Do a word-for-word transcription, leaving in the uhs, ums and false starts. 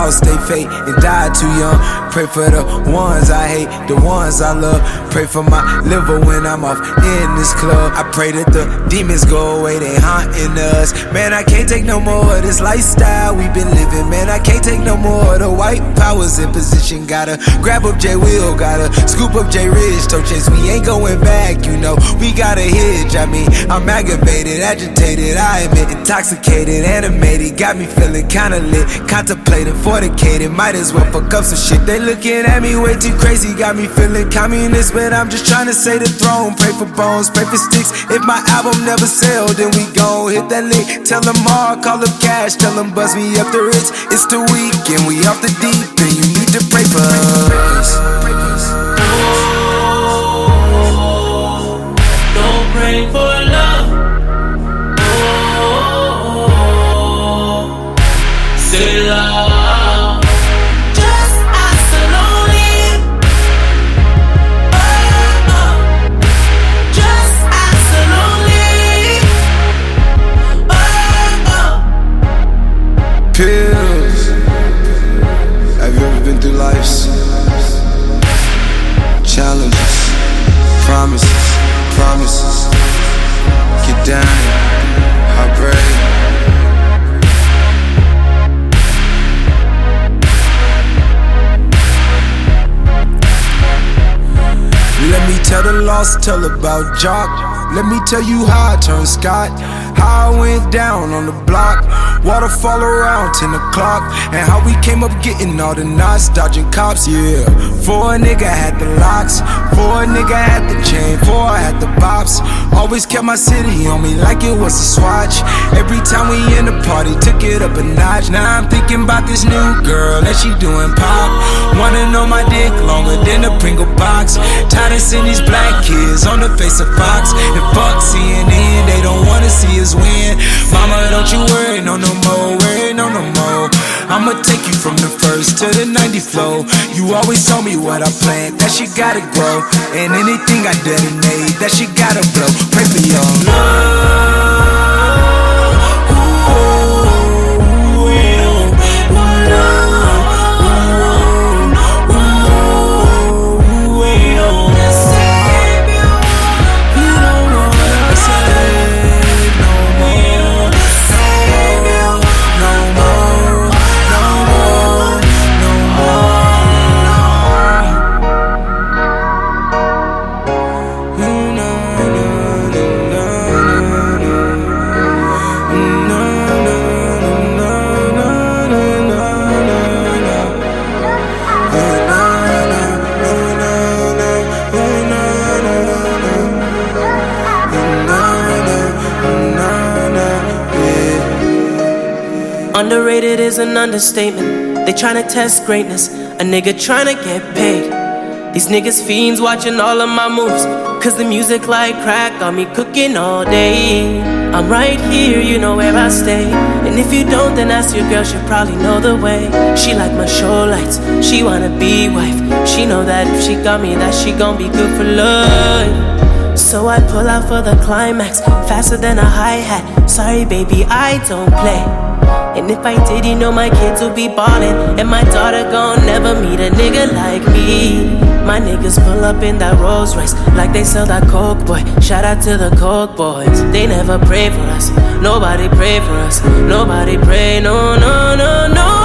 lost they fate and died too young. Pray for the ones I hate, the ones I love. Pray for my liver when I'm off in this club. I pray that the demons go away, they haunting us. Man, I can't take no more of this lifestyle we've been living. Man, I can't take no more of the white powers in position. Gotta grab up J Will, gotta scoop up J Ridge. Toe chase, we ain't going back, you know. We got a hitch, I mean, I'm aggravated, agitated, I admit. Intoxicated, animated, got me feeling kinda lit. Contemplating, fornicated, might as well fuck up some shit. They looking at me way too crazy, got me feeling communist, but I'm just trying to say the throne. Pray for bones, pray for sticks. If my album never sell, then we gon' hit that lick. Tell them all, call up cash, tell them buzz me up the rich. It's the weekend, we off the deep, and you need to pray for us. Oh, don't pray for love. Oh, say love. Pills. Have you ever been through life's challenges, promises, promises? Get down, heartbreak. Let me tell the lost tale about Jock. Let me tell you how I turned Scott. How I went down on the block. Waterfall around ten o'clock. And how we came up getting all the knots. Dodging cops, yeah. Four nigga had the locks. Four nigga had the chain. Four had the bops. Always kept my city on me like it was a swatch. Every time we in the party, took it up a notch. Now I'm thinking about this new girl and she doing pop. Wanna know my dick longer than a Pringle box. Tired of seeing these black kids on the face of Fox. And fuck C N N, they don't wanna see us win. Mama, don't you worry, no no more, worry, no no more. I'ma take you from the first to the ninety flow. You always told me what I planned, that shit gotta grow. And anything I detonate, that shit gotta blow. Pray for your love. Underrated is an understatement. They tryna test greatness, a nigga tryna get paid. These niggas fiends watching all of my moves, cause the music like crack got me cooking all day. I'm right here, you know where I stay. And if you don't, then ask your girl, she'll probably know the way. She like my show lights, she wanna be wife. She know that if she got me, that she gon' be good for life. So I pull out for the climax, faster than a hi-hat. Sorry baby, I don't play. And if I did, you know my kids will be ballin'. And my daughter gon' never meet a nigga like me. My niggas pull up in that Rolls Royce like they sell that Coke, boy. Shout out to the Coke boys. They never pray for us, nobody pray for us. Nobody pray, no, no, no, no.